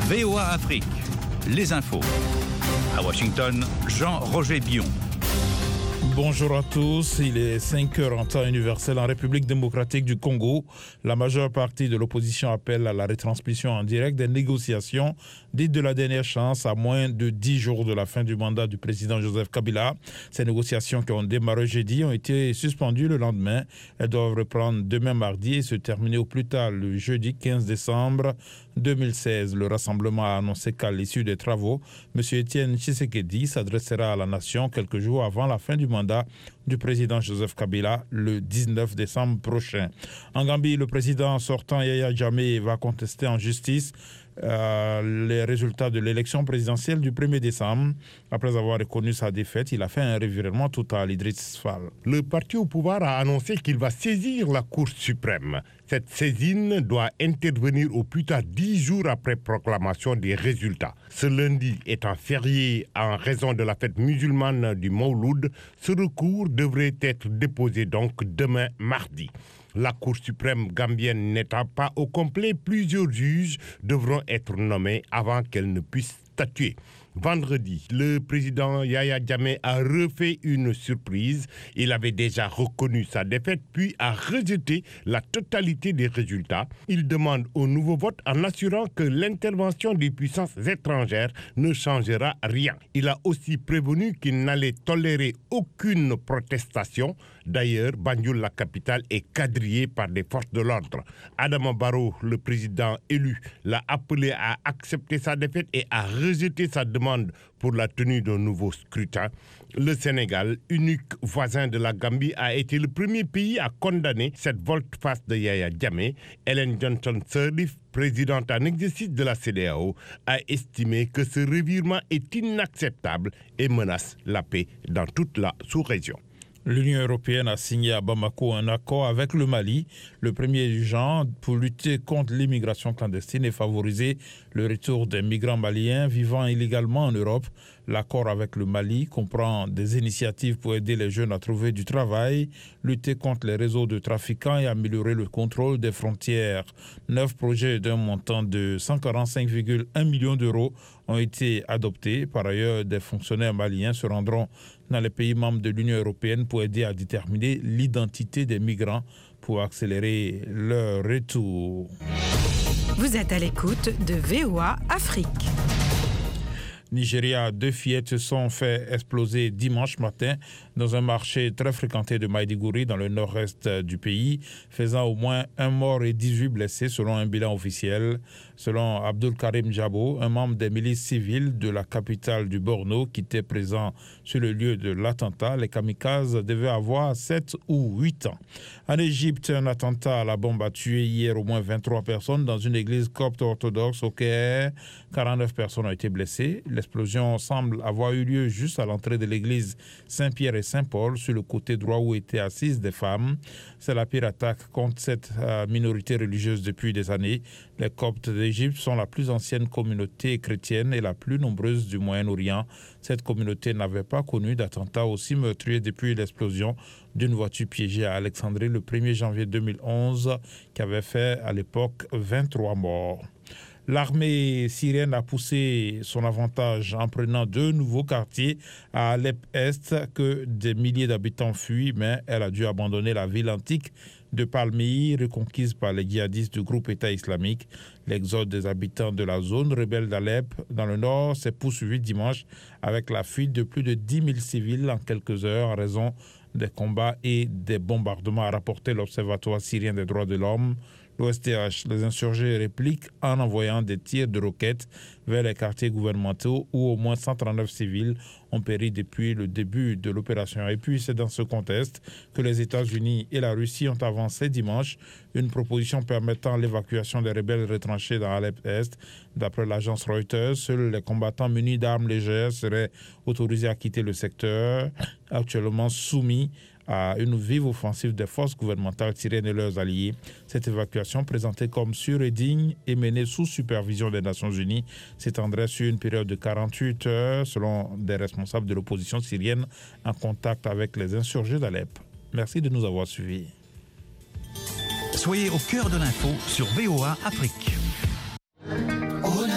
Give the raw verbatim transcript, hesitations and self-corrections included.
V O A Afrique, les infos. À Washington, Jean-Roger Bion. Bonjour à tous, il est cinq heures en temps universel en République démocratique du Congo. La majeure partie de l'opposition appelle à la retransmission en direct des négociations dites de la dernière chance à moins de dix jours de la fin du mandat du président Joseph Kabila. Ces négociations qui ont démarré jeudi ont été suspendues le lendemain. Elles doivent reprendre demain mardi et se terminer au plus tard le jeudi quinze décembre deux mille seize. Le rassemblement a annoncé qu'à l'issue des travaux, M. Étienne Tshisekedi s'adressera à la nation quelques jours avant la fin du mandat du président Joseph Kabila le dix-neuf décembre prochain. En Gambie, le président sortant Yaya Jammeh va contester en justice euh, les résultats de l'élection présidentielle du premier décembre. Après avoir reconnu sa défaite, il a fait un revirement total. Idriss Fall. Le parti au pouvoir a annoncé qu'il va saisir la Cour suprême. Cette saisine doit intervenir au plus tard dix jours après proclamation des résultats. Ce lundi étant férié en raison de la fête musulmane du Mawloud, ce recours devrait être déposé donc demain mardi. La Cour suprême gambienne n'étant pas au complet, plusieurs juges devront être nommés avant qu'elle ne puisse statuer. Vendredi, le président Yaya Jammeh a refait une surprise. Il avait déjà reconnu sa défaite, puis a rejeté la totalité des résultats. Il demande au nouveau vote en assurant que l'intervention des puissances étrangères ne changera rien. Il a aussi prévenu qu'il n'allait tolérer aucune protestation. D'ailleurs, Banjul, la capitale, est quadrillée par des forces de l'ordre. Adama Barrow, le président élu, l'a appelé à accepter sa défaite et à rejeter sa demande pour la tenue d'un nouveau scrutin. Le Sénégal, unique voisin de la Gambie, a été le premier pays à condamner cette volte-face de Yaya Jammeh. Ellen Johnson Sirleaf, présidente en exercice de la C E D E A O, a estimé que ce revirement est inacceptable et menace la paix dans toute la sous-région. L'Union européenne a signé à Bamako un accord avec le Mali, le premier du genre, pour lutter contre l'immigration clandestine et favoriser le retour des migrants maliens vivant illégalement en Europe. L'accord avec le Mali comprend des initiatives pour aider les jeunes à trouver du travail, lutter contre les réseaux de trafiquants et améliorer le contrôle des frontières. Neuf projets d'un montant de cent quarante-cinq virgule un millions d'euros ont été adoptés. Par ailleurs, des fonctionnaires maliens se rendront dans les pays membres de l'Union européenne pour aider à déterminer l'identité des migrants pour accélérer leur retour. Vous êtes à l'écoute de V O A Afrique. Nigeria, deux fillettes se sont fait exploser dimanche matin dans un marché très fréquenté de Maïdiguri dans le nord-est du pays, faisant au moins un mort et dix-huit blessés selon un bilan officiel. Selon Abdul Karim Jabo, un membre des milices civiles de la capitale du Borno qui était présent sur le lieu de l'attentat, les kamikazes devaient avoir sept ou huit ans. En Égypte, un attentat à la bombe a tué hier au moins vingt-trois personnes dans une église copte orthodoxe au Caire. quarante-neuf personnes ont été blessées. L'explosion semble avoir eu lieu juste à l'entrée de l'église Saint-Pierre et Saint-Paul, sur le côté droit où étaient assises des femmes. C'est la pire attaque contre cette minorité religieuse depuis des années. Les Coptes d'Égypte sont la plus ancienne communauté chrétienne et la plus nombreuse du Moyen-Orient. Cette communauté n'avait pas connu d'attentat aussi meurtrier depuis l'explosion d'une voiture piégée à Alexandrie le premier janvier deux mille onze, qui avait fait à l'époque vingt-trois morts. L'armée syrienne a poussé son avantage en prenant deux nouveaux quartiers à Alep-Est que des milliers d'habitants fuient, mais elle a dû abandonner la ville antique de Palmyre, reconquise par les djihadistes du groupe État islamique. L'exode des habitants de la zone rebelle d'Alep dans le nord s'est poursuivi dimanche avec la fuite de plus de dix mille civils en quelques heures en raison des combats et des bombardements, a rapporté l'Observatoire syrien des droits de l'homme. L'O S T H, les insurgés répliquent en envoyant des tirs de roquettes vers les quartiers gouvernementaux où au moins cent trente-neuf civils ont péri depuis le début de l'opération. Et puis c'est dans ce contexte que les États-Unis et la Russie ont avancé dimanche une proposition permettant l'évacuation des rebelles retranchés dans Alep-Est. D'après l'agence Reuters, seuls les combattants munis d'armes légères seraient autorisés à quitter le secteur, actuellement soumis à une vive offensive des forces gouvernementales syriennes et leurs alliés. Cette évacuation, présentée comme sûre et digne et menée sous supervision des Nations Unies, s'étendrait sur une période de quarante-huit heures, selon des responsables de l'opposition syrienne en contact avec les insurgés d'Alep. Merci de nous avoir suivis. Soyez au cœur de l'info sur V O A Afrique.